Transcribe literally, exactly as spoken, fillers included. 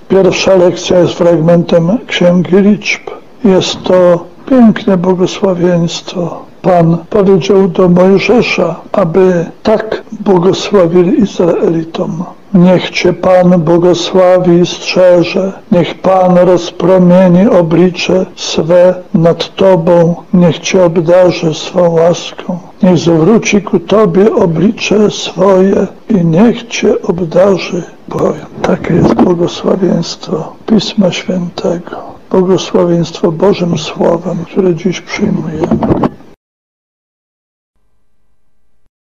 Pierwsza lekcja jest fragmentem Księgi Liczb. Jest to piękne błogosławieństwo. Pan powiedział do Mojżesza, aby tak błogosławili Izraelitom. Niech Cię Pan błogosławi i strzeże, niech Pan rozpromieni oblicze swe nad Tobą, niech Cię obdarzy swą łaską. Niech zwróci ku Tobie oblicze swoje i niech Cię obdarzy pokojem. Takie jest błogosławieństwo Pisma Świętego. Błogosławieństwo Bożym Słowem, które dziś przyjmujemy.